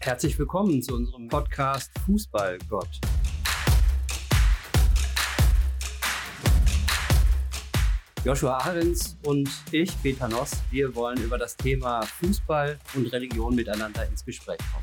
Herzlich willkommen zu unserem Podcast Fußballgott. Joshua Ahrens und ich, Peter Noss, wir wollen über das Thema Fußball und Religion miteinander ins Gespräch kommen.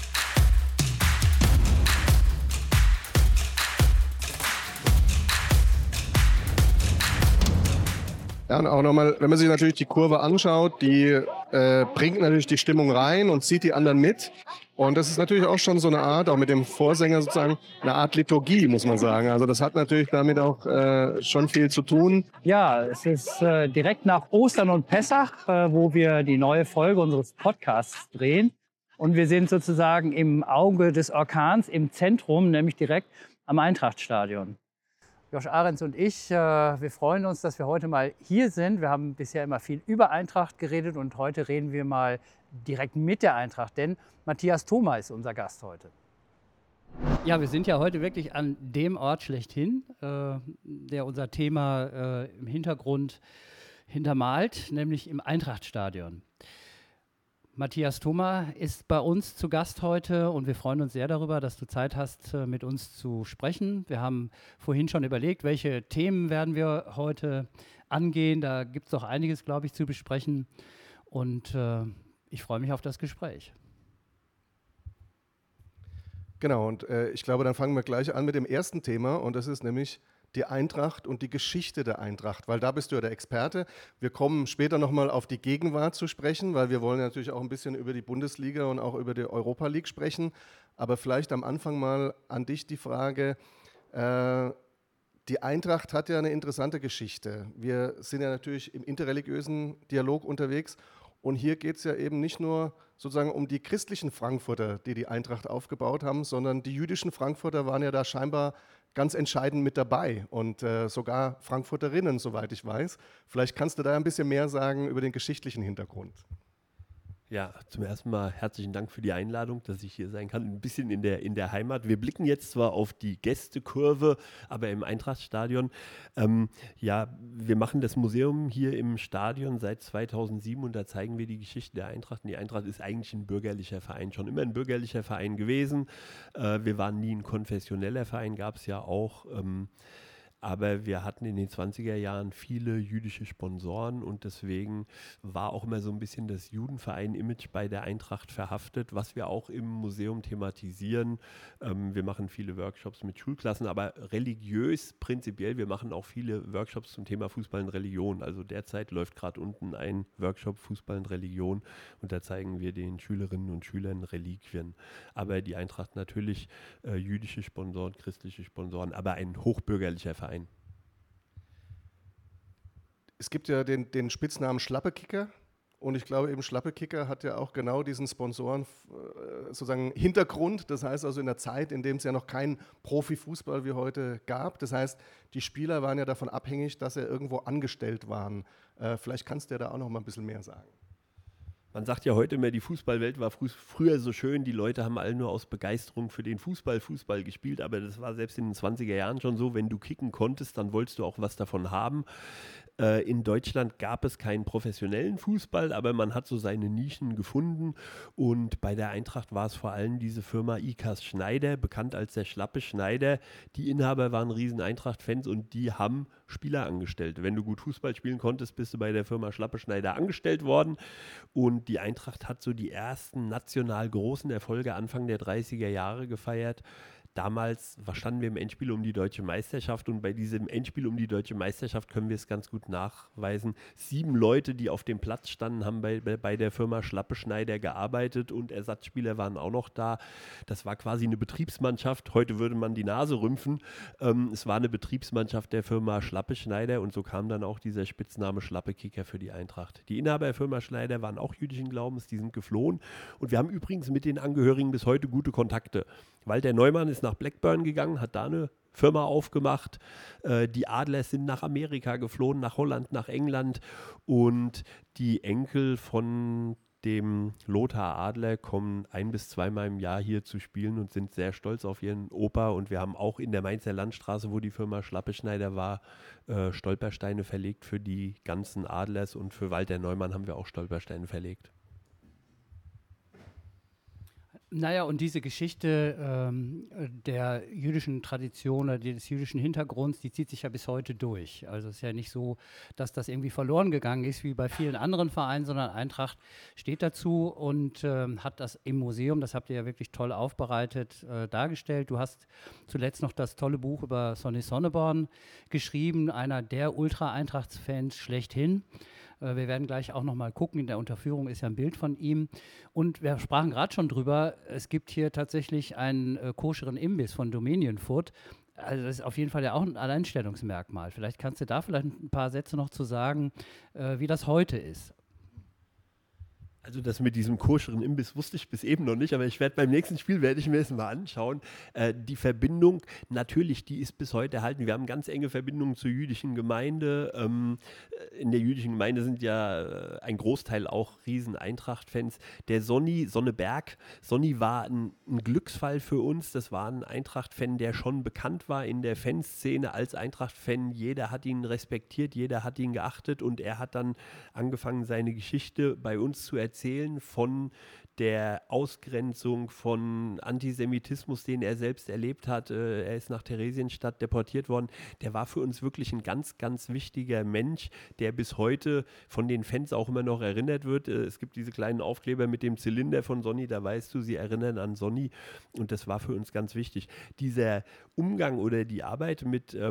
Ja, und auch nochmal, wenn man sich natürlich die Kurve anschaut, die bringt natürlich die Stimmung rein und zieht die anderen mit. Und das ist natürlich auch schon so eine Art, auch mit dem Vorsänger sozusagen, eine Art Liturgie, muss man sagen. Also das hat natürlich damit auch schon viel zu tun. Ja, es ist direkt nach Ostern und Pessach, wo wir die neue Folge unseres Podcasts drehen. Und wir sind sozusagen im Auge des Orkans, im Zentrum, nämlich direkt am Eintrachtstadion. Josh Ahrens und ich, wir freuen uns, dass wir heute mal hier sind. Wir haben bisher immer viel über Eintracht geredet und heute reden wir mal direkt mit der Eintracht, denn Matthias Thoma ist unser Gast heute. Ja, wir sind ja heute wirklich an dem Ort schlechthin, der unser Thema im Hintergrund hintermalt, nämlich im Eintrachtstadion. Matthias Thoma ist bei uns zu Gast heute und wir freuen uns sehr darüber, dass du Zeit hast, mit uns zu sprechen. Wir haben vorhin schon überlegt, welche Themen werden wir heute angehen. Da gibt es doch einiges, glaube ich, zu besprechen und ich freue mich auf das Gespräch. Genau, und ich glaube, dann fangen wir gleich an mit dem ersten Thema und das ist nämlich die Eintracht und die Geschichte der Eintracht, weil da bist du ja der Experte. Wir kommen später nochmal auf die Gegenwart zu sprechen, weil wir wollen natürlich auch ein bisschen über die Bundesliga und auch über die Europa League sprechen. Aber vielleicht am Anfang mal an dich die Frage, die Eintracht hat ja eine interessante Geschichte. Wir sind ja natürlich im interreligiösen Dialog unterwegs und hier geht es ja eben nicht nur sozusagen um die christlichen Frankfurter, die die Eintracht aufgebaut haben, sondern die jüdischen Frankfurter waren ja da scheinbar ganz entscheidend mit dabei und sogar Frankfurterinnen, soweit ich weiß. Vielleicht kannst du da ein bisschen mehr sagen über den geschichtlichen Hintergrund. Ja, zum ersten Mal herzlichen Dank für die Einladung, dass ich hier sein kann. Ein bisschen in der Heimat. Wir blicken jetzt zwar auf die Gästekurve, aber im Eintrachtstadion. Wir machen das Museum hier im Stadion seit 2007 und da zeigen wir die Geschichte der Eintracht. Und die Eintracht ist eigentlich ein bürgerlicher Verein, schon immer ein bürgerlicher Verein gewesen. Wir waren nie ein konfessioneller Verein, gab es ja auch. Aber wir hatten in den 20er Jahren viele jüdische Sponsoren und deswegen war auch immer so ein bisschen das Judenverein-Image bei der Eintracht verhaftet, was wir auch im Museum thematisieren. Wir machen viele Workshops mit Schulklassen, aber religiös prinzipiell, wir machen auch viele Workshops zum Thema Fußball und Religion. Also derzeit läuft gerade unten ein Workshop Fußball und Religion und da zeigen wir den Schülerinnen und Schülern Reliquien. Aber die Eintracht natürlich jüdische Sponsoren, christliche Sponsoren, aber ein hochbürgerlicher Verein. Es gibt ja den Spitznamen Schlappekicker und ich glaube eben Schlappekicker hat ja auch genau diesen Sponsoren sozusagen Hintergrund. Das heißt also in der Zeit, in der es ja noch keinen Profifußball wie heute gab. Das heißt, die Spieler waren ja davon abhängig, dass sie irgendwo angestellt waren. Vielleicht kannst du ja da auch noch mal ein bisschen mehr sagen. Man sagt ja heute immer, die Fußballwelt war früher so schön, die Leute haben alle nur aus Begeisterung für den Fußball gespielt, aber das war selbst in den 20er Jahren schon so, wenn du kicken konntest, dann wolltest du auch was davon haben. In Deutschland gab es keinen professionellen Fußball, aber man hat so seine Nischen gefunden und bei der Eintracht war es vor allem diese Firma Ikas Schneider, bekannt als der Schlappe Schneider. Die Inhaber waren riesen Eintracht-Fans und die haben Spieler angestellt. Wenn du gut Fußball spielen konntest, bist du bei der Firma Schlappe Schneider angestellt worden und die Eintracht hat so die ersten national großen Erfolge Anfang der 30er Jahre gefeiert. Damals standen wir im Endspiel um die deutsche Meisterschaft und bei diesem Endspiel um die deutsche Meisterschaft können wir es ganz gut nachweisen. 7 Leute, die auf dem Platz standen, haben bei der Firma Schlappe Schneider gearbeitet und Ersatzspieler waren auch noch da. Das war quasi eine Betriebsmannschaft. Heute würde man die Nase rümpfen. Es war eine Betriebsmannschaft der Firma Schlappe Schneider und so kam dann auch dieser Spitzname Schlappekicker für die Eintracht. Die Inhaber der Firma Schneider waren auch jüdischen Glaubens, die sind geflohen und wir haben übrigens mit den Angehörigen bis heute gute Kontakte. Walter Neumann ist nach Blackburn gegangen, hat da eine Firma aufgemacht. Die Adlers sind nach Amerika geflohen, nach Holland, nach England und die Enkel von dem Lothar Adler kommen 1- bis 2-mal im Jahr hier zu spielen und sind sehr stolz auf ihren Opa und wir haben auch in der Mainzer Landstraße, wo die Firma Schlappe Schneider war, Stolpersteine verlegt für die ganzen Adlers und für Walter Neumann haben wir auch Stolpersteine verlegt. Naja, und diese Geschichte der jüdischen Tradition oder des jüdischen Hintergrunds, die zieht sich ja bis heute durch. Also es ist ja nicht so, dass das irgendwie verloren gegangen ist, wie bei vielen anderen Vereinen, sondern Eintracht steht dazu und hat das im Museum, das habt ihr ja wirklich toll aufbereitet, dargestellt. Du hast zuletzt noch das tolle Buch über Sonny Sonneborn geschrieben, einer der Ultra-Eintrachts-Fans schlechthin. Wir werden gleich auch noch mal gucken, in der Unterführung ist ja ein Bild von ihm. Und wir sprachen gerade schon drüber, es gibt hier tatsächlich einen koscheren Imbiss von Dominion-Food. Also das ist auf jeden Fall ja auch ein Alleinstellungsmerkmal. Vielleicht kannst du da vielleicht ein paar Sätze noch zu sagen, wie das heute ist. Also das mit diesem koscheren Imbiss wusste ich bis eben noch nicht, aber ich werde beim nächsten Spiel, werde ich mir das mal anschauen. Die Verbindung, natürlich, die ist bis heute erhalten. Wir haben ganz enge Verbindungen zur jüdischen Gemeinde. In der jüdischen Gemeinde sind ja ein Großteil auch riesen Eintracht-Fans. Der Sonneberg war ein Glücksfall für uns. Das war ein Eintracht-Fan, der schon bekannt war in der Fanszene als Eintracht-Fan. Jeder hat ihn respektiert, jeder hat ihn geachtet und er hat dann angefangen, seine Geschichte bei uns zu erzählen von der Ausgrenzung, von Antisemitismus, den er selbst erlebt hat. Er ist nach Theresienstadt deportiert worden. Der war für uns wirklich ein ganz, ganz wichtiger Mensch, der bis heute von den Fans auch immer noch erinnert wird. Es gibt diese kleinen Aufkleber mit dem Zylinder von Sonny, da weißt du, sie erinnern an Sonny und das war für uns ganz wichtig. Dieser Umgang oder die Arbeit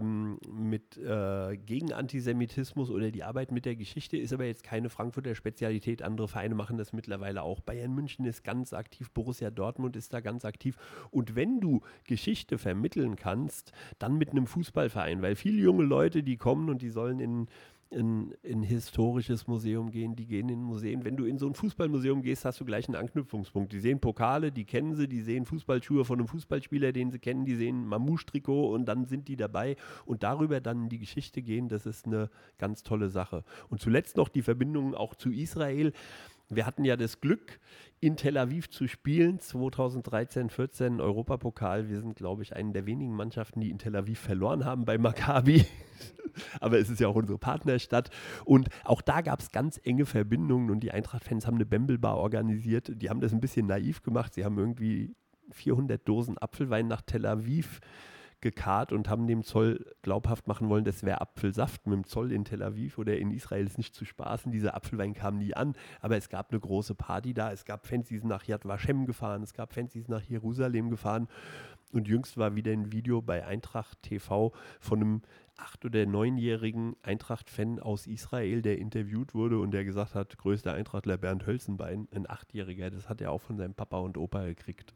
gegen Antisemitismus oder die Arbeit mit der Geschichte ist aber jetzt keine Frankfurter Spezialität. Andere Vereine machen das mittlerweile auch. Bayern München ist ganz aktiv, Borussia Dortmund ist da ganz aktiv. Und wenn du Geschichte vermitteln kannst, dann mit einem Fußballverein, weil viele junge Leute, die kommen und die sollen in ein historisches Museum gehen, die gehen in Museen. Wenn du in so ein Fußballmuseum gehst, hast du gleich einen Anknüpfungspunkt. Die sehen Pokale, die kennen sie, die sehen Fußballschuhe von einem Fußballspieler, den sie kennen, die sehen Mamouche-Trikot und dann sind die dabei und darüber dann in die Geschichte gehen, das ist eine ganz tolle Sache. Und zuletzt noch die Verbindung auch zu Israel. Wir hatten ja das Glück, in Tel Aviv zu spielen, 2013/14 Europapokal. Wir sind, glaube ich, eine der wenigen Mannschaften, die in Tel Aviv verloren haben bei Maccabi. Aber es ist ja auch unsere Partnerstadt. Und auch da gab es ganz enge Verbindungen und die Eintracht-Fans haben eine Bembelbar organisiert. Die haben das ein bisschen naiv gemacht. Sie haben irgendwie 400 Dosen Apfelwein nach Tel Aviv gekarrt und haben dem Zoll glaubhaft machen wollen, das wäre Apfelsaft. Mit dem Zoll in Tel Aviv oder in Israel ist nicht zu spaßen. Dieser Apfelwein kam nie an, aber es gab eine große Party da. Es gab Fans, die sind nach Yad Vashem gefahren, es gab Fans, die sind nach Jerusalem gefahren und jüngst war wieder ein Video bei Eintracht TV von einem 8- oder 9-jährigen Eintracht-Fan aus Israel, der interviewt wurde und der gesagt hat, größter Eintrachtler Bernd Hölzenbein, ein 8-Jähriger, das hat er auch von seinem Papa und Opa gekriegt.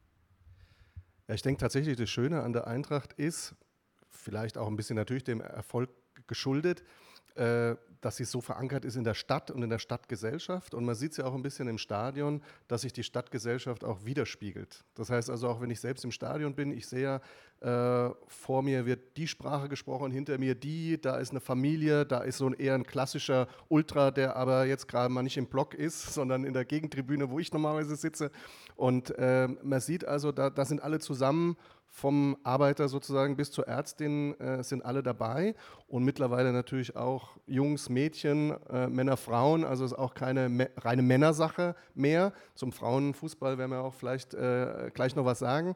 Ja, ich denke tatsächlich, das Schöne an der Eintracht ist, vielleicht auch ein bisschen natürlich dem Erfolg geschuldet, dass sie so verankert ist in der Stadt und in der Stadtgesellschaft. Und man sieht es ja auch ein bisschen im Stadion, dass sich die Stadtgesellschaft auch widerspiegelt. Das heißt also, auch wenn ich selbst im Stadion bin, ich sehe ja, vor mir wird die Sprache gesprochen, hinter mir die, da ist eine Familie, da ist so eher ein klassischer Ultra, der aber jetzt gerade mal nicht im Block ist, sondern in der Gegentribüne, wo ich normalerweise sitze. Und man sieht also, da sind alle zusammen, vom Arbeiter sozusagen bis zur Ärztin sind alle dabei und mittlerweile natürlich auch Jungs, Mädchen, Männer, Frauen, also ist auch keine reine Männersache mehr. Zum Frauenfußball werden wir auch vielleicht gleich noch was sagen.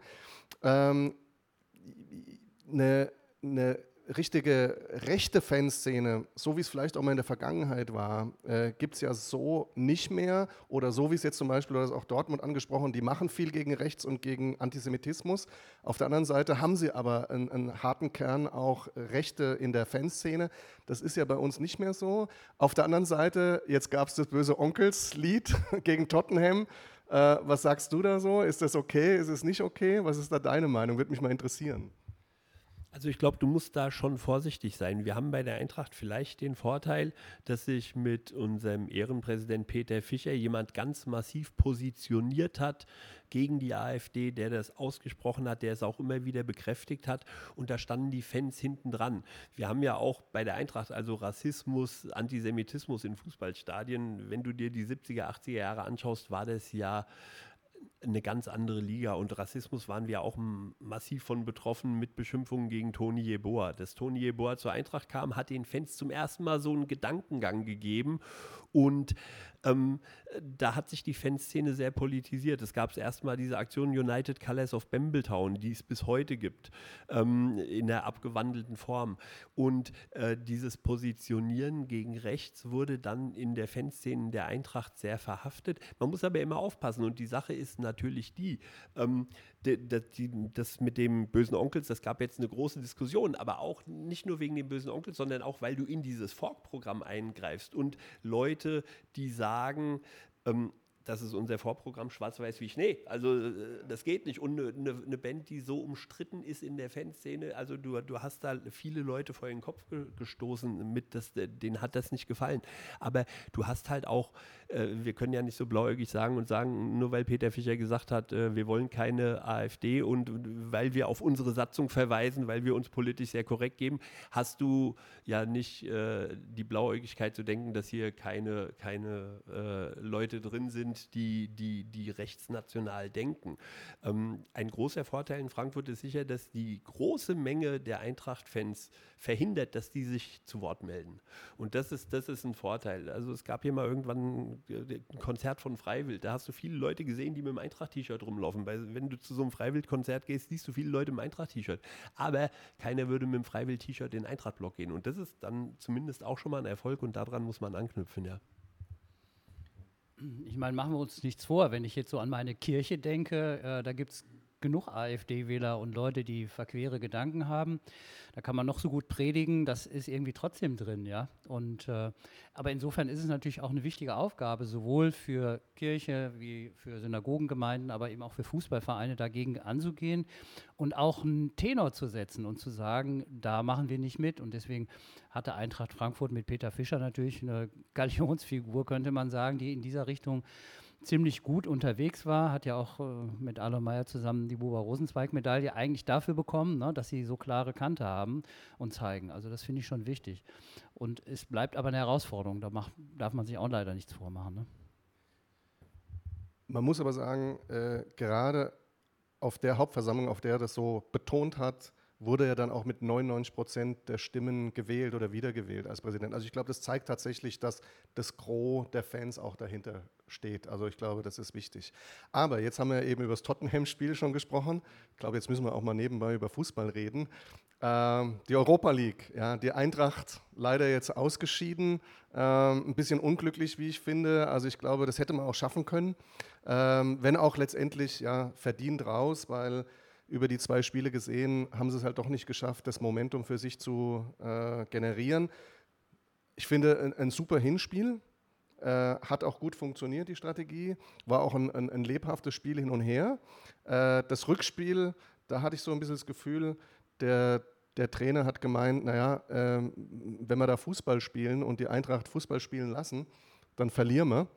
Eine richtige rechte Fanszene, so wie es vielleicht auch mal in der Vergangenheit war, gibt es ja so nicht mehr. Oder so wie es jetzt zum Beispiel, du hast auch Dortmund angesprochen, die machen viel gegen Rechts und gegen Antisemitismus. Auf der anderen Seite haben sie aber einen harten Kern auch Rechte in der Fanszene. Das ist ja bei uns nicht mehr so. Auf der anderen Seite, jetzt gab es das böse Onkels-Lied gegen Tottenham. Was sagst du da so? Ist das okay? Ist es nicht okay? Was ist da deine Meinung? Würde mich mal interessieren. Also ich glaube, du musst da schon vorsichtig sein. Wir haben bei der Eintracht vielleicht den Vorteil, dass sich mit unserem Ehrenpräsident Peter Fischer jemand ganz massiv positioniert hat gegen die AfD, der das ausgesprochen hat, der es auch immer wieder bekräftigt hat und da standen die Fans hinten dran. Wir haben ja auch bei der Eintracht also Rassismus, Antisemitismus in Fußballstadien. Wenn du dir die 70er, 80er Jahre anschaust, war das ja eine ganz andere Liga und Rassismus waren wir auch massiv von betroffen mit Beschimpfungen gegen Toni Yeboah. Dass Toni Yeboah zur Eintracht kam, hat den Fans zum ersten Mal so einen Gedankengang gegeben und Da hat sich die Fanszene sehr politisiert. Es gab erstmal diese Aktion United Colors of Bambletown, die es bis heute gibt, in der abgewandelten Form. Und dieses Positionieren gegen rechts wurde dann in der Fanszene der Eintracht sehr verhaftet. Man muss aber immer aufpassen und die Sache ist natürlich das mit dem bösen Onkels, das gab jetzt eine große Diskussion, aber auch nicht nur wegen dem bösen Onkels, sondern auch, weil du in dieses Fork-Programm eingreifst und Leute, die sagen, das ist unser Vorprogramm, schwarz-weiß wie Schnee. Also das geht nicht. Und eine Band, die so umstritten ist in der Fanszene, also du hast da viele Leute vor den Kopf gestoßen, denen hat das nicht gefallen. Aber du hast halt auch, wir können ja nicht so blauäugig sagen, nur weil Peter Fischer gesagt hat, wir wollen keine AfD und weil wir auf unsere Satzung verweisen, weil wir uns politisch sehr korrekt geben, hast du ja nicht die Blauäugigkeit zu denken, dass hier keine Leute drin sind, die rechtsnational denken. Ein großer Vorteil in Frankfurt ist sicher, dass die große Menge der Eintracht-Fans verhindert, dass die sich zu Wort melden. Und das ist ein Vorteil. Also es gab hier mal irgendwann ein Konzert von Freiwild, da hast du viele Leute gesehen, die mit dem Eintracht-T-Shirt rumlaufen. Weil wenn du zu so einem Freiwild-Konzert gehst, siehst du viele Leute im Eintracht-T-Shirt. Aber keiner würde mit dem Freiwild-T-Shirt in den Eintracht-Block gehen. Und das ist dann zumindest auch schon mal ein Erfolg und daran muss man anknüpfen, ja. Ich meine, machen wir uns nichts vor, wenn ich jetzt so an meine Kirche denke, da gibt es genug AfD-Wähler und Leute, die verquere Gedanken haben. Da kann man noch so gut predigen, das ist irgendwie trotzdem drin, ja. Aber insofern ist es natürlich auch eine wichtige Aufgabe, sowohl für Kirche wie für Synagogengemeinden, aber eben auch für Fußballvereine dagegen anzugehen und auch einen Tenor zu setzen und zu sagen, da machen wir nicht mit. Und deswegen hatte Eintracht Frankfurt mit Peter Fischer natürlich eine Galionsfigur, könnte man sagen, die in dieser Richtung ziemlich gut unterwegs war, hat ja auch mit Alois Meyer zusammen die Buber-Rosenzweig-Medaille eigentlich dafür bekommen, ne, dass sie so klare Kante haben und zeigen. Also das finde ich schon wichtig. Und es bleibt aber eine Herausforderung, darf man sich auch leider nichts vormachen. Ne? Man muss aber sagen, gerade auf der Hauptversammlung, auf der er das so betont hat, wurde er dann auch mit 99% der Stimmen gewählt oder wiedergewählt als Präsident. Also ich glaube, das zeigt tatsächlich, dass das Gros der Fans auch dahinter steht. Also ich glaube, das ist wichtig. Aber jetzt haben wir eben über das Tottenham-Spiel schon gesprochen. Ich glaube, jetzt müssen wir auch mal nebenbei über Fußball reden. Die Europa League, ja, die Eintracht leider jetzt ausgeschieden. Ein bisschen unglücklich, wie ich finde. Also ich glaube, das hätte man auch schaffen können. Wenn auch letztendlich ja, verdient raus, weil über die 2 Spiele gesehen, haben sie es halt doch nicht geschafft, das Momentum für sich zu generieren. Ich finde, ein super Hinspiel, hat auch gut funktioniert, die Strategie, war auch ein lebhaftes Spiel hin und her. Das Rückspiel, da hatte ich so ein bisschen das Gefühl, der Trainer hat gemeint, naja, wenn wir da Fußball spielen und die Eintracht Fußball spielen lassen, dann verlieren wir.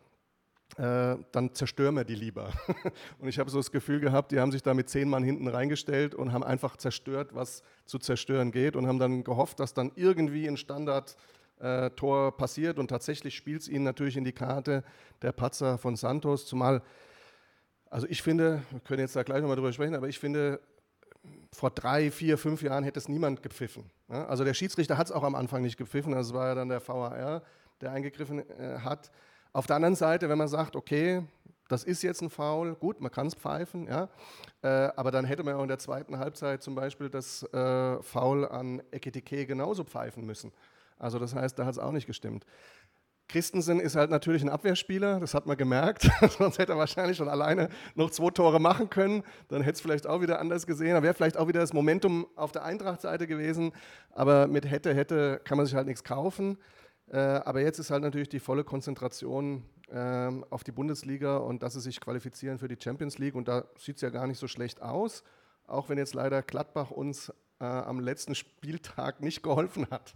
Dann zerstören wir die lieber. Und ich habe so das Gefühl gehabt, die haben sich da mit 10 Mann hinten reingestellt und haben einfach zerstört, was zu zerstören geht und haben dann gehofft, dass dann irgendwie ein Standard-Tor passiert und tatsächlich spielt es ihnen natürlich in die Karte der Patzer von Santos, zumal, also ich finde, wir können jetzt da gleich nochmal drüber sprechen, aber ich finde, vor 3, 4, 5 Jahren hätte es niemand gepfiffen. Ja? Also der Schiedsrichter hat es auch am Anfang nicht gepfiffen, das war ja dann der VAR, der eingegriffen hat. Auf der anderen Seite, wenn man sagt, okay, das ist jetzt ein Foul, gut, man kann es pfeifen, ja, aber dann hätte man auch in der zweiten Halbzeit zum Beispiel das Foul an Ekitike genauso pfeifen müssen. Also das heißt, da hat es auch nicht gestimmt. Christensen ist halt natürlich ein Abwehrspieler, das hat man gemerkt, sonst hätte er wahrscheinlich schon alleine noch 2 Tore machen können, dann hätte es vielleicht auch wieder anders gesehen, da wäre vielleicht auch wieder das Momentum auf der Eintracht-Seite gewesen, aber mit hätte kann man sich halt nichts kaufen. Aber jetzt ist halt natürlich die volle Konzentration auf die Bundesliga und dass sie sich qualifizieren für die Champions League. Und da sieht es ja gar nicht so schlecht aus, auch wenn jetzt leider Gladbach uns am letzten Spieltag nicht geholfen hat.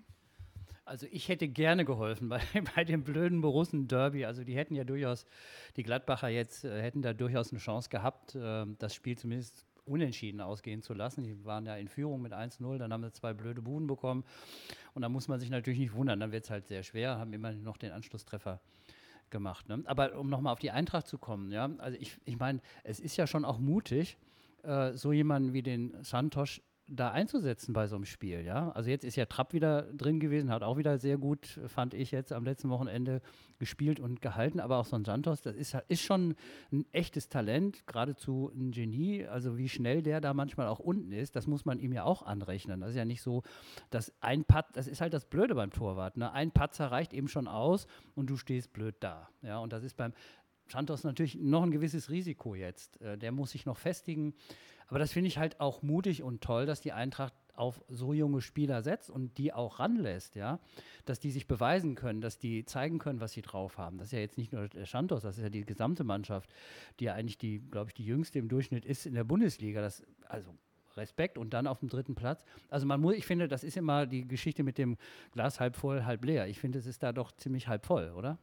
Also ich hätte gerne geholfen bei dem blöden Borussen-Derby. Also die Gladbacher jetzt hätten da durchaus eine Chance gehabt, das Spiel zumindest unentschieden ausgehen zu lassen. Die waren ja in Führung mit 1-0, dann haben sie 2 blöde Buden bekommen und da muss man sich natürlich nicht wundern, dann wird es halt sehr schwer, haben immerhin noch den Anschlusstreffer gemacht. Ne? Aber um nochmal auf die Eintracht zu kommen, ja, also ich meine, es ist ja schon auch mutig, so jemanden wie den Santos da einzusetzen bei so einem Spiel, ja. Also jetzt ist ja Trapp wieder drin gewesen, hat auch wieder sehr gut, fand ich jetzt am letzten Wochenende gespielt und gehalten, aber auch so ein Santos, das ist schon ein echtes Talent, geradezu ein Genie, also wie schnell der da manchmal auch unten ist, das muss man ihm ja auch anrechnen. Das ist ja nicht so, dass das ist halt das Blöde beim Torwart, ne? Ein Patzer reicht eben schon aus und du stehst blöd da, ja, und das ist beim Santos natürlich noch ein gewisses Risiko jetzt. Der muss sich noch festigen. Aber das finde ich halt auch mutig und toll, dass die Eintracht auf so junge Spieler setzt und die auch ranlässt, ja, dass die sich beweisen können, dass die zeigen können, was sie drauf haben. Das ist ja jetzt nicht nur der Santos, das ist ja die gesamte Mannschaft, die ja eigentlich glaube ich, die jüngste im Durchschnitt ist in der Bundesliga. Also Respekt und dann auf dem 3. Platz. Also ich finde, das ist immer die Geschichte mit dem Glas halb voll, halb leer. Ich finde, es ist da doch ziemlich halb voll, oder?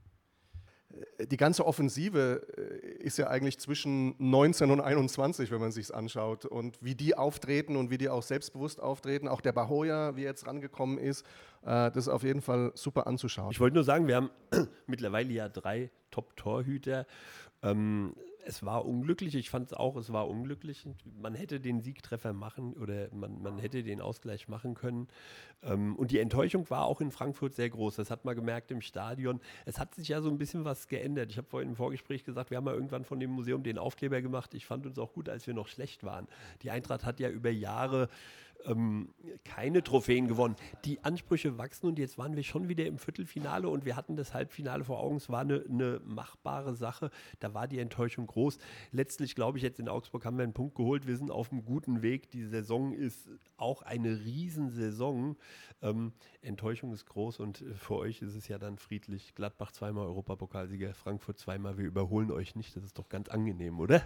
Die ganze Offensive ist ja eigentlich zwischen 19 und 21, wenn man sich es anschaut. Und wie die auftreten und wie die auch selbstbewusst auftreten, auch der Bahoya, wie er jetzt rangekommen ist, das ist auf jeden Fall super anzuschauen. Ich wollte nur sagen, wir haben mittlerweile ja 3 Top-Torhüter. Es war unglücklich, ich fand es auch, es war unglücklich. Man hätte den Siegtreffer machen oder man hätte den Ausgleich machen können. Und die Enttäuschung war auch in Frankfurt sehr groß. Das hat man gemerkt im Stadion. Es hat sich ja so ein bisschen was geändert. Ich habe vorhin im Vorgespräch gesagt, wir haben ja irgendwann von dem Museum den Aufkleber gemacht. Ich fand uns auch gut, als wir noch schlecht waren. Die Eintracht hat ja über Jahre keine Trophäen gewonnen. Die Ansprüche wachsen und jetzt waren wir schon wieder im Viertelfinale und wir hatten das Halbfinale vor Augen. Es war eine machbare Sache. Da war die Enttäuschung groß. Letztlich, glaube ich, jetzt in Augsburg haben wir einen Punkt geholt. Wir sind auf einem guten Weg. Die Saison ist auch eine Riesensaison. Enttäuschung ist groß und für euch ist es ja dann friedlich. Gladbach 2-mal Europapokalsieger, Frankfurt 2-mal. Wir überholen euch nicht. Das ist doch ganz angenehm, oder?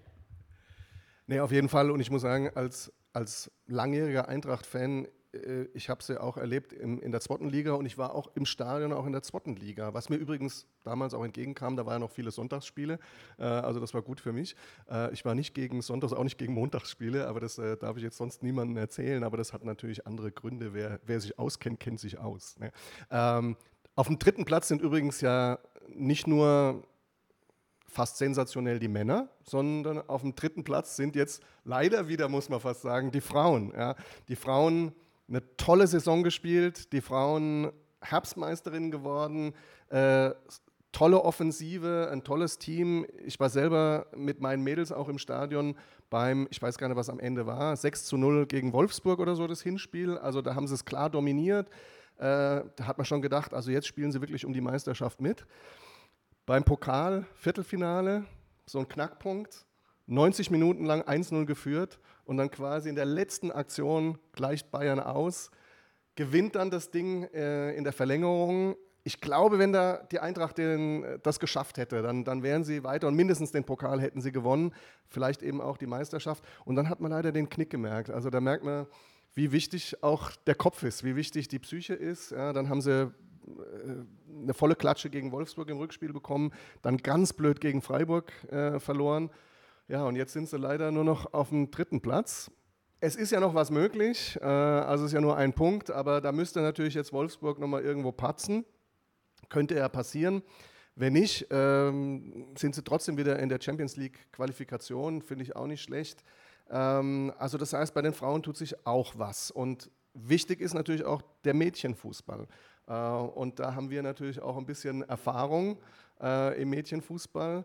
Nee, auf jeden Fall. Und ich muss sagen, als langjähriger Eintracht-Fan, ich habe es ja auch erlebt in der 2. Liga und ich war auch im Stadion, auch in der 2. Liga, was mir übrigens damals auch entgegenkam, da waren ja noch viele Sonntagsspiele, also das war gut für mich. Ich war nicht gegen Sonntags, auch nicht gegen Montagsspiele, aber das darf ich jetzt sonst niemandem erzählen, aber das hat natürlich andere Gründe, wer sich auskennt, kennt sich aus. Ne? Auf dem 3. Platz sind übrigens ja nicht nur fast sensationell die Männer, sondern auf dem 3. Platz sind jetzt leider wieder, muss man fast sagen, die Frauen. Ja. Die Frauen eine tolle Saison gespielt, die Frauen Herbstmeisterinnen geworden, tolle Offensive, ein tolles Team. Ich war selber mit meinen Mädels auch im Stadion beim, ich weiß gar nicht, was am Ende war, 6:0 gegen Wolfsburg oder so das Hinspiel. Also da haben sie es klar dominiert. Da hat man schon gedacht, also jetzt spielen sie wirklich um die Meisterschaft mit. Beim Pokal, Viertelfinale, so ein Knackpunkt, 90 Minuten lang 1:0 geführt und dann quasi in der letzten Aktion gleicht Bayern aus, gewinnt dann das Ding in der Verlängerung. Ich glaube, wenn da die Eintracht das geschafft hätte, dann wären sie weiter und mindestens den Pokal hätten sie gewonnen, vielleicht eben auch die Meisterschaft. Und dann hat man leider den Knick gemerkt. Also da merkt man, wie wichtig auch der Kopf ist, wie wichtig die Psyche ist. Ja, dann haben sie eine volle Klatsche gegen Wolfsburg im Rückspiel bekommen, dann ganz blöd gegen Freiburg verloren. Ja, und jetzt sind sie leider nur noch auf dem 3. Platz. Es ist ja noch was möglich, also es ist ja nur ein Punkt, aber da müsste natürlich jetzt Wolfsburg nochmal irgendwo patzen. Könnte ja passieren. Wenn nicht, sind sie trotzdem wieder in der Champions League-Qualifikation, finde ich auch nicht schlecht. Also das heißt, bei den Frauen tut sich auch was. Und wichtig ist natürlich auch der Mädchenfußball. Und da haben wir natürlich auch ein bisschen Erfahrung im Mädchenfußball.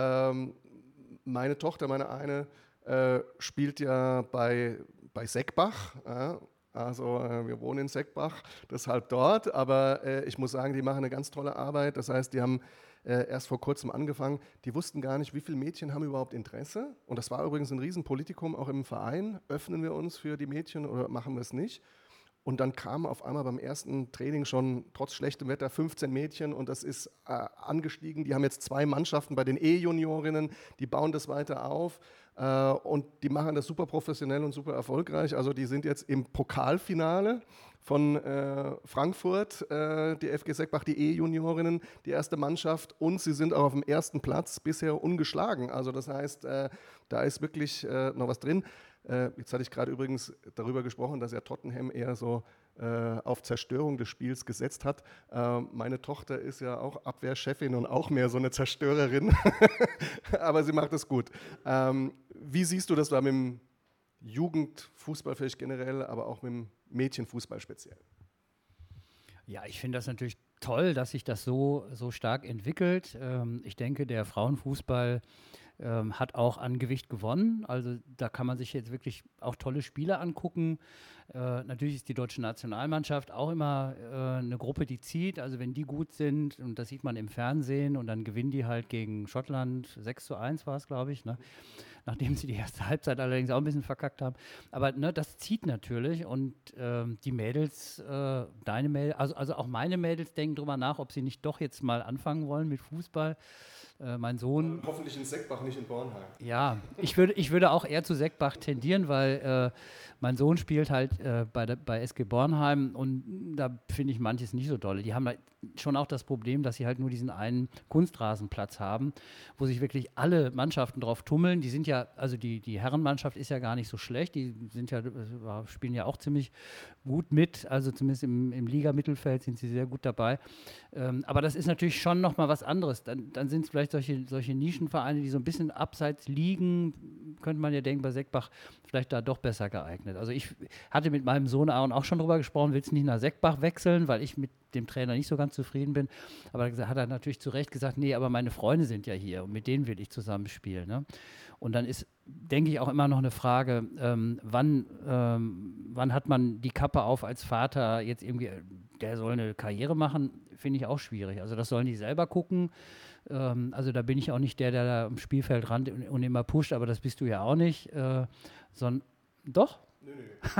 Meine Tochter, meine eine, spielt ja bei Seckbach. Also wir wohnen in Seckbach, deshalb dort. Aber ich muss sagen, die machen eine ganz tolle Arbeit. Das heißt, die haben erst vor kurzem angefangen. Die wussten gar nicht, wie viele Mädchen haben überhaupt Interesse. Und das war übrigens ein Riesenpolitikum auch im Verein. Öffnen wir uns für die Mädchen oder machen wir es nicht? Und dann kamen auf einmal beim ersten Training schon trotz schlechtem Wetter 15 Mädchen und das ist angestiegen. Die haben jetzt 2 Mannschaften bei den E-Juniorinnen, die bauen das weiter auf und die machen das super professionell und super erfolgreich. Also die sind jetzt im Pokalfinale von Frankfurt, die FG Seckbach, die E-Juniorinnen, die erste Mannschaft und sie sind auch auf dem 1. Platz bisher ungeschlagen. Also das heißt, da ist wirklich noch was drin. Jetzt hatte ich gerade übrigens darüber gesprochen, dass ja Tottenham eher so auf Zerstörung des Spiels gesetzt hat. Meine Tochter ist ja auch Abwehrchefin und auch mehr so eine Zerstörerin, aber sie macht es gut. Wie siehst du das da mit dem Jugendfußball vielleicht generell, aber auch mit dem Mädchenfußball speziell? Ja, ich finde das natürlich toll, dass sich das so stark entwickelt. Ich denke, der Frauenfußball hat auch an Gewicht gewonnen. Also da kann man sich jetzt wirklich auch tolle Spiele angucken. Natürlich ist die deutsche Nationalmannschaft auch immer eine Gruppe, die zieht. Also wenn die gut sind, und das sieht man im Fernsehen, und dann gewinnen die halt gegen Schottland, 6:1 war es, glaube ich, ne? Nachdem sie die erste Halbzeit allerdings auch ein bisschen verkackt haben. Aber ne, das zieht natürlich, und die Mädels, deine Mädels, also auch meine Mädels denken drüber nach, ob sie nicht doch jetzt mal anfangen wollen mit Fußball. Mein Sohn... Hoffentlich in Seckbach, nicht in Bornheim. Ja, ich würde auch eher zu Seckbach tendieren, weil mein Sohn spielt halt bei SG Bornheim, und da finde ich manches nicht so dolle. Die haben halt schon auch das Problem, dass sie halt nur diesen einen Kunstrasenplatz haben, wo sich wirklich alle Mannschaften drauf tummeln. Die sind ja, also die Herrenmannschaft ist ja gar nicht so schlecht, die sind ja, spielen ja auch ziemlich gut mit, also zumindest im Liga-Mittelfeld sind sie sehr gut dabei. Aber das ist natürlich schon nochmal was anderes. Dann sind es vielleicht solche Nischenvereine, die so ein bisschen abseits liegen, könnte man ja denken, bei Seckbach vielleicht da doch besser geeignet. Also ich hatte mit meinem Sohn Aaron auch schon drüber gesprochen, willst du nicht nach Seckbach wechseln, weil ich mit dem Trainer nicht so ganz zufrieden bin. Aber da hat er natürlich zu Recht gesagt, nee, aber meine Freunde sind ja hier und mit denen will ich zusammen spielen. Ne? Und dann ist, denke ich, auch immer noch eine Frage, wann hat man die Kappe auf als Vater, jetzt irgendwie, der soll eine Karriere machen, finde ich auch schwierig. Also das sollen die selber gucken. Also da bin ich auch nicht der da am Spielfeld rannt und immer pusht, aber das bist du ja auch nicht. Sondern, doch? Nee.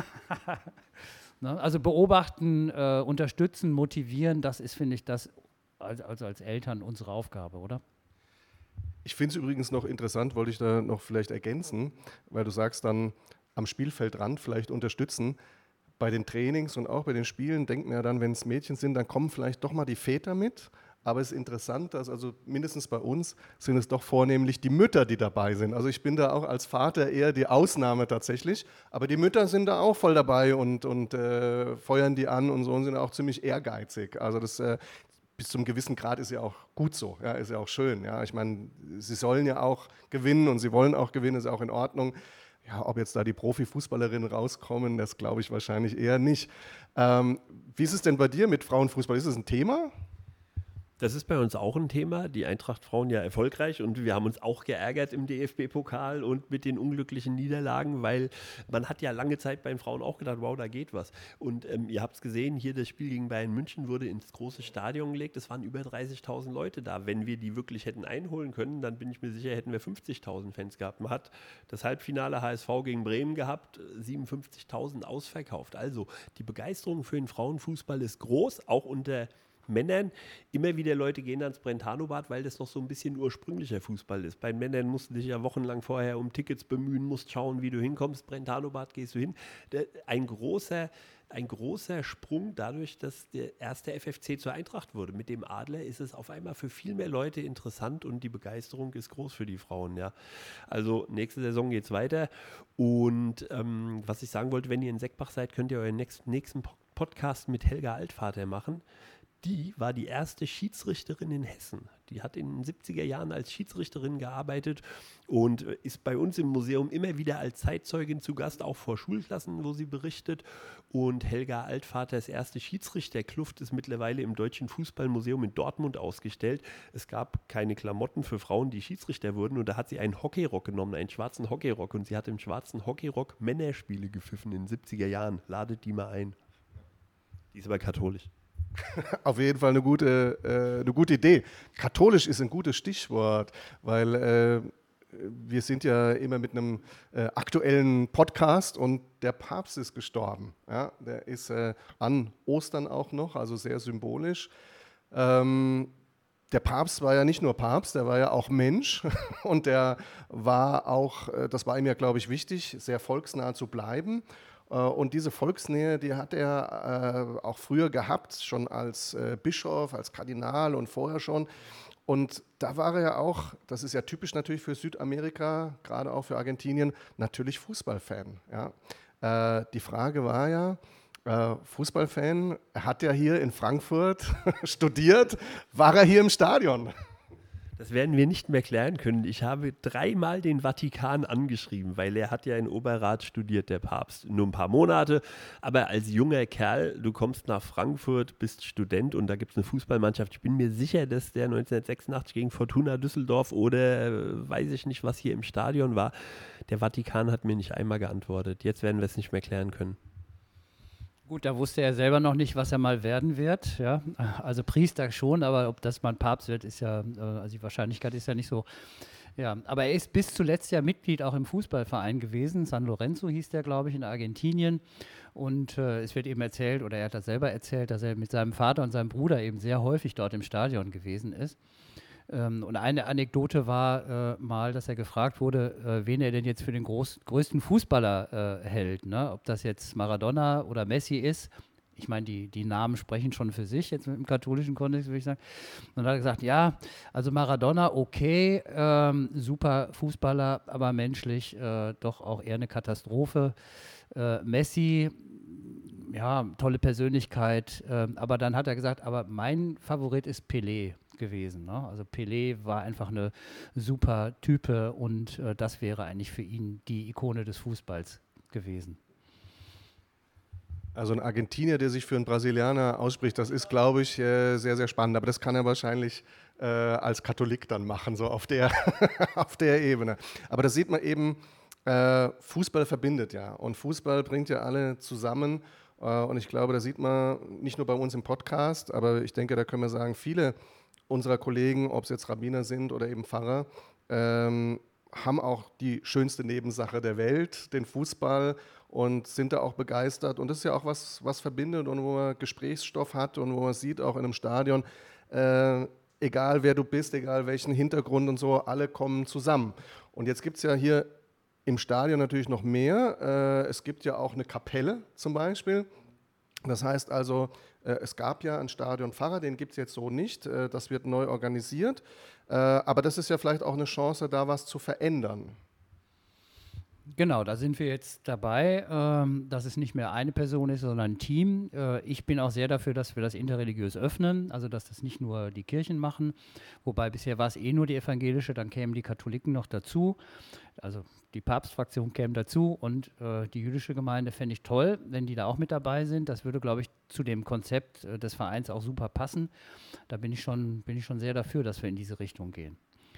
Ne? Also beobachten, unterstützen, motivieren, das ist, finde ich, das als Eltern unsere Aufgabe, oder? Ich finde es übrigens noch interessant, wollte ich da noch vielleicht ergänzen, weil du sagst dann am Spielfeldrand vielleicht unterstützen. Bei den Trainings und auch bei den Spielen denkt man ja dann, wenn es Mädchen sind, dann kommen vielleicht doch mal die Väter mit. Aber es ist interessant, dass also mindestens bei uns sind es doch vornehmlich die Mütter, die dabei sind. Also ich bin da auch als Vater eher die Ausnahme tatsächlich. Aber die Mütter sind da auch voll dabei und feuern die an und so, und sind auch ziemlich ehrgeizig. Also das bis zum gewissen Grad ist ja auch gut so, ja, ist ja auch schön. Ja. Ich meine, sie sollen ja auch gewinnen und sie wollen auch gewinnen, ist auch in Ordnung. Ja, ob jetzt da die Profifußballerinnen rauskommen, das glaube ich wahrscheinlich eher nicht. Wie ist es denn bei dir mit Frauenfußball? Ist es ein Thema? Das ist bei uns auch ein Thema. Die Eintracht Frauen ja erfolgreich, und wir haben uns auch geärgert im DFB-Pokal und mit den unglücklichen Niederlagen, weil man hat ja lange Zeit bei den Frauen auch gedacht, wow, da geht was. Und ihr habt es gesehen, hier das Spiel gegen Bayern München wurde ins große Stadion gelegt. Es waren über 30.000 Leute da. Wenn wir die wirklich hätten einholen können, dann bin ich mir sicher, hätten wir 50.000 Fans gehabt. Man hat das Halbfinale HSV gegen Bremen gehabt, 57.000 ausverkauft. Also die Begeisterung für den Frauenfußball ist groß, auch unter Männern. Immer wieder Leute gehen ans Brentano-Bad, weil das noch so ein bisschen ursprünglicher Fußball ist. Bei Männern musst du dich ja wochenlang vorher um Tickets bemühen, musst schauen, wie du hinkommst. Brentano-Bad gehst du hin. Ein großer Sprung dadurch, dass der erste FFC zur Eintracht wurde. Mit dem Adler ist es auf einmal für viel mehr Leute interessant, und die Begeisterung ist groß für die Frauen. Ja. Also nächste Saison geht es weiter. Und was ich sagen wollte, wenn ihr in Seckbach seid, könnt ihr euren nächsten Podcast mit Helga Altvater machen. Die war die erste Schiedsrichterin in Hessen. Die hat in den 70er Jahren als Schiedsrichterin gearbeitet und ist bei uns im Museum immer wieder als Zeitzeugin zu Gast, auch vor Schulklassen, wo sie berichtet. Und Helga Altvaters erste Schiedsrichterkluft ist mittlerweile im Deutschen Fußballmuseum in Dortmund ausgestellt. Es gab keine Klamotten für Frauen, die Schiedsrichter wurden, und da hat sie einen Hockeyrock genommen, einen schwarzen Hockeyrock, und sie hat im schwarzen Hockeyrock Männerspiele gepfiffen in den 70er Jahren. Ladet die mal ein. Die ist aber katholisch. Auf jeden Fall eine gute Idee. Katholisch ist ein gutes Stichwort, weil wir sind ja immer mit einem aktuellen Podcast, und der Papst ist gestorben. Ja? Der ist an Ostern auch noch, also sehr symbolisch. Der Papst war ja nicht nur Papst, der war ja auch Mensch, und der war auch, das war ihm ja, glaube ich, wichtig, sehr volksnah zu bleiben. Und diese Volksnähe, die hat er auch früher gehabt, schon als Bischof, als Kardinal und vorher schon. Und da war er ja auch, das ist ja typisch natürlich für Südamerika, gerade auch für Argentinien, natürlich Fußballfan. Ja. Die Frage war ja, Fußballfan, er hat ja hier in Frankfurt studiert, war er hier im Stadion? Das werden wir nicht mehr klären können. Ich habe 3-mal den Vatikan angeschrieben, weil er hat ja in Oberrat studiert, der Papst. Nur ein paar Monate, aber als junger Kerl, du kommst nach Frankfurt, bist Student und da gibt es eine Fußballmannschaft. Ich bin mir sicher, dass der 1986 gegen Fortuna Düsseldorf oder weiß ich nicht, was hier im Stadion war. Der Vatikan hat mir nicht einmal geantwortet. Jetzt werden wir es nicht mehr klären können. Gut, da wusste er selber noch nicht, was er mal werden wird. Ja? Also Priester schon, aber ob das mal ein Papst wird, ist ja, also die Wahrscheinlichkeit ist ja nicht so. Ja, aber er ist bis zuletzt ja Mitglied auch im Fußballverein gewesen. San Lorenzo hieß der, glaube ich, in Argentinien. Und es wird eben erzählt, oder er hat das selber erzählt, dass er mit seinem Vater und seinem Bruder eben sehr häufig dort im Stadion gewesen ist. Und eine Anekdote war mal, dass er gefragt wurde, wen er denn jetzt für den größten Fußballer hält. Ne? Ob das jetzt Maradona oder Messi ist. Ich meine, die Namen sprechen schon für sich, jetzt im katholischen Kontext, würde ich sagen. Und dann hat er gesagt, ja, also Maradona, okay, super Fußballer, aber menschlich doch auch eher eine Katastrophe. Messi, ja, tolle Persönlichkeit. Aber dann hat er gesagt, aber mein Favorit ist Pelé gewesen. Ne? Also Pelé war einfach eine super Type und das wäre eigentlich für ihn die Ikone des Fußballs gewesen. Also ein Argentinier, der sich für einen Brasilianer ausspricht, das ist, glaube ich, sehr, sehr spannend. Aber das kann er wahrscheinlich als Katholik dann machen, so auf der, auf der Ebene. Aber das sieht man eben, Fußball verbindet ja. Und Fußball bringt ja alle zusammen. Und ich glaube, da sieht man nicht nur bei uns im Podcast, aber ich denke, da können wir sagen, viele unserer Kollegen, ob es jetzt Rabbiner sind oder eben Pfarrer, haben auch die schönste Nebensache der Welt, den Fußball, und sind da auch begeistert. Und das ist ja auch was verbindet und wo man Gesprächsstoff hat und wo man sieht, auch in einem Stadion, egal wer du bist, egal welchen Hintergrund und so, alle kommen zusammen. Und jetzt gibt es ja hier im Stadion natürlich noch mehr. Es gibt ja auch eine Kapelle zum Beispiel. Das heißt also, es gab ja einen Stadionpfarrer, den gibt es jetzt so nicht. Das wird neu organisiert. Aber das ist ja vielleicht auch eine Chance, da was zu verändern. Genau, da sind wir jetzt dabei, dass es nicht mehr eine Person ist, sondern ein Team. Ich bin auch sehr dafür, dass wir das interreligiös öffnen, also dass das nicht nur die Kirchen machen, wobei bisher war es nur die evangelische, dann kämen die Katholiken noch dazu, also die Papstfraktion käme dazu und die jüdische Gemeinde fände ich toll, wenn die da auch mit dabei sind. Das würde, glaube ich, zu dem Konzept des Vereins auch super passen. Da bin ich schon sehr dafür, dass wir in diese Richtung gehen.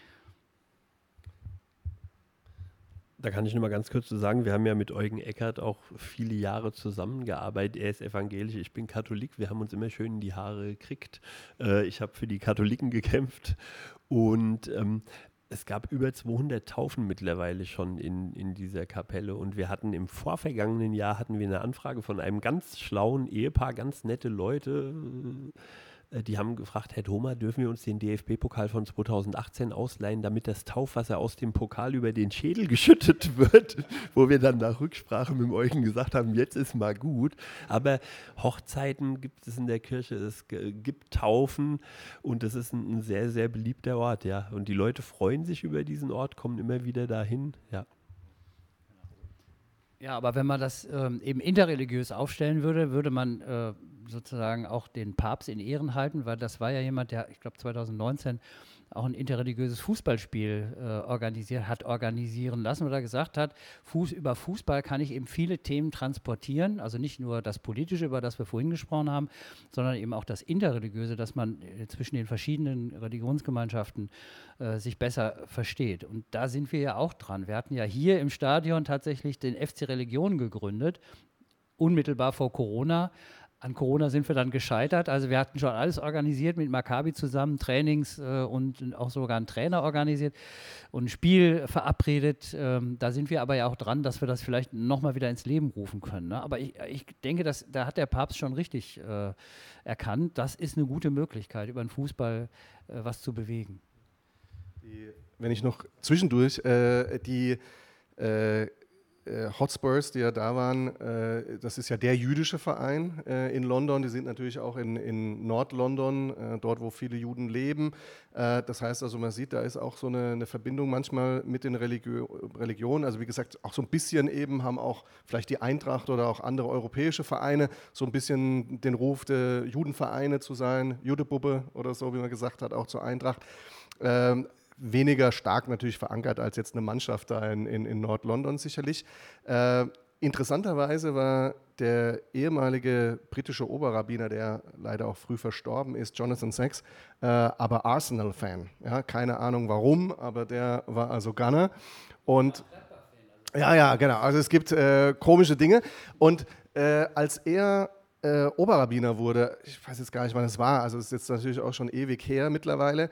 Da kann ich nur mal ganz kurz zu sagen, wir haben ja mit Eugen Eckert auch viele Jahre zusammengearbeitet. Er ist evangelisch, ich bin Katholik. Wir haben uns immer schön in die Haare gekriegt. Ich habe für die Katholiken gekämpft und es gab über 200 Taufen mittlerweile schon in dieser Kapelle. Und wir hatten im vorvergangenen Jahr eine Anfrage von einem ganz schlauen Ehepaar, ganz nette Leute. Die haben gefragt, Herr Thoma, dürfen wir uns den DFB-Pokal von 2018 ausleihen, damit das Taufwasser aus dem Pokal über den Schädel geschüttet wird, wo wir dann nach Rücksprache mit dem Eugen gesagt haben, jetzt ist mal gut. Aber Hochzeiten gibt es in der Kirche, es gibt Taufen und es ist ein sehr, sehr beliebter Ort. Ja. Und die Leute freuen sich über diesen Ort, kommen immer wieder dahin. Ja. Ja, aber wenn man das eben interreligiös aufstellen würde, würde man sozusagen auch den Papst in Ehren halten, weil das war ja jemand, der, ich glaube 2019 auch ein interreligiöses Fußballspiel organisieren lassen oder gesagt hat, über Fußball kann ich eben viele Themen transportieren, also nicht nur das Politische, über das wir vorhin gesprochen haben, sondern eben auch das Interreligiöse, dass man zwischen den verschiedenen Religionsgemeinschaften sich besser versteht. Und da sind wir ja auch dran. Wir hatten ja hier im Stadion tatsächlich den FC Religion gegründet, unmittelbar vor Corona. An Corona sind wir dann gescheitert. Also wir hatten schon alles organisiert mit Maccabi zusammen, Trainings und auch sogar einen Trainer organisiert und ein Spiel verabredet. Da sind wir aber ja auch dran, dass wir das vielleicht nochmal wieder ins Leben rufen können. Ne? Aber ich denke, da hat der Papst schon richtig erkannt, das ist eine gute Möglichkeit, über den Fußball was zu bewegen. Wenn ich noch zwischendurch die Hotspurs, die ja da waren, das ist ja der jüdische Verein in London. Die sind natürlich auch in Nord-London, dort, wo viele Juden leben. Das heißt also, man sieht, da ist auch so eine Verbindung manchmal mit den Religionen. Also wie gesagt, auch so ein bisschen eben haben auch vielleicht die Eintracht oder auch andere europäische Vereine so ein bisschen den Ruf der Judenvereine zu sein, Judebubbe oder so, wie man gesagt hat, auch zur Eintracht. Weniger stark natürlich verankert als jetzt eine Mannschaft da in Nord-London sicherlich. Interessanterweise war der ehemalige britische Oberrabbiner, der leider auch früh verstorben ist, Jonathan Sacks, aber Arsenal-Fan. Ja, keine Ahnung warum, aber der war also Gunner. Und ja, genau. Also es gibt komische Dinge. Und als er Oberrabbiner wurde, ich weiß jetzt gar nicht, wann es war, also es ist jetzt natürlich auch schon ewig her mittlerweile,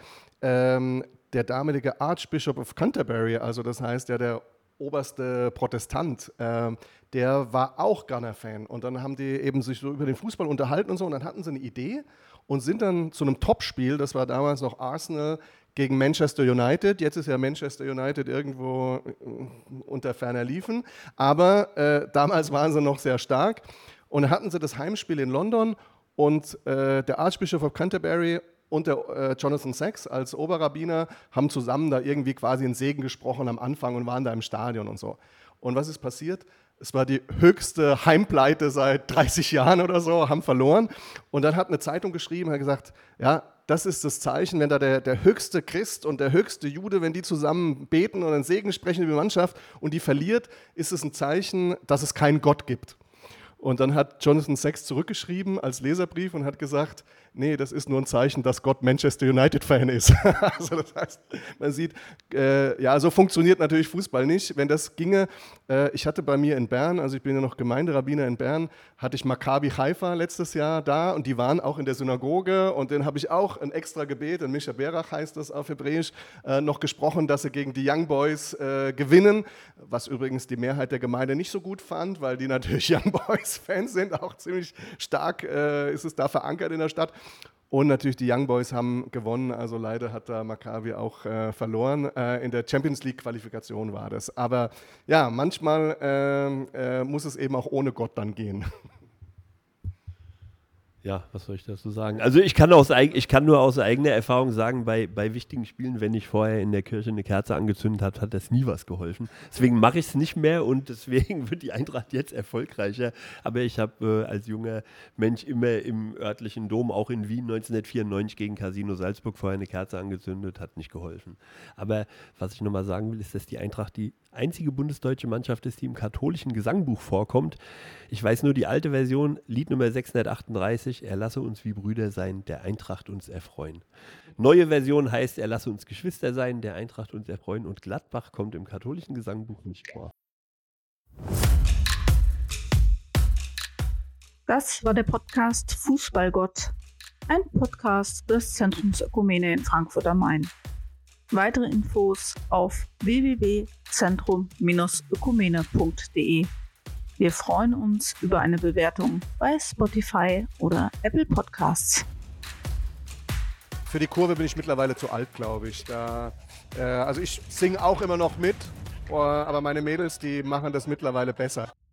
der damalige Archbishop of Canterbury, also das heißt ja der oberste Protestant, der war auch Gunner-Fan. Und dann haben die eben sich so über den Fußball unterhalten und so. Und dann hatten sie eine Idee und sind dann zu einem Topspiel, das war damals noch Arsenal gegen Manchester United. Jetzt ist ja Manchester United irgendwo unter ferner Liefen. Aber damals waren sie noch sehr stark. Und dann hatten sie das Heimspiel in London und der Archbishop of Canterbury und der Jonathan Sacks als Oberrabbiner haben zusammen da irgendwie quasi einen Segen gesprochen am Anfang und waren da im Stadion und so. Und was ist passiert? Es war die höchste Heimpleite seit 30 Jahren oder so, haben verloren. Und dann hat eine Zeitung geschrieben, hat gesagt, ja, das ist das Zeichen, wenn da der höchste Christ und der höchste Jude, wenn die zusammen beten und einen Segen sprechen über die Mannschaft und die verliert, ist es ein Zeichen, dass es keinen Gott gibt. Und dann hat Jonathan Sacks zurückgeschrieben als Leserbrief und hat gesagt, nee, das ist nur ein Zeichen, dass Gott Manchester United-Fan ist. Also das heißt, man sieht, ja, so funktioniert natürlich Fußball nicht. Wenn das ginge, ich hatte bei mir in Bern, also ich bin ja noch Gemeinderabbiner in Bern, hatte ich Maccabi Haifa letztes Jahr da und die waren auch in der Synagoge und den habe ich auch ein extra Gebet, in Mischa Berach heißt das auf Hebräisch, noch gesprochen, dass sie gegen die Young Boys gewinnen, was übrigens die Mehrheit der Gemeinde nicht so gut fand, weil die natürlich Young Boys-Fans sind, auch ziemlich stark ist es da verankert in der Stadt. Und natürlich die Young Boys haben gewonnen, also leider hat da Maccabi auch verloren. In der Champions League-Qualifikation war das. Aber ja, manchmal muss es eben auch ohne Gott dann gehen. Ja, was soll ich dazu sagen? Also ich kann nur aus eigener Erfahrung sagen, bei wichtigen Spielen, wenn ich vorher in der Kirche eine Kerze angezündet habe, hat das nie was geholfen. Deswegen mache ich es nicht mehr und deswegen wird die Eintracht jetzt erfolgreicher. Aber ich habe als junger Mensch immer im örtlichen Dom, auch in Wien 1994 gegen Casino Salzburg vorher eine Kerze angezündet, hat nicht geholfen. Aber was ich nochmal sagen will, ist, dass die Eintracht die einzige bundesdeutsche Mannschaft ist, die im katholischen Gesangbuch vorkommt. Ich weiß nur die alte Version, Lied Nummer 638, er lasse uns wie Brüder sein, der Eintracht uns erfreuen. Neue Version heißt, er lasse uns Geschwister sein, der Eintracht uns erfreuen und Gladbach kommt im katholischen Gesangbuch nicht vor. Das war der Podcast Fußballgott, ein Podcast des Zentrums Ökumene in Frankfurt am Main. Weitere Infos auf www.zentrum-ökumene.de. Wir freuen uns über eine Bewertung bei Spotify oder Apple Podcasts. Für die Kurve bin ich mittlerweile zu alt, glaube ich. Also ich singe auch immer noch mit, aber meine Mädels, die machen das mittlerweile besser.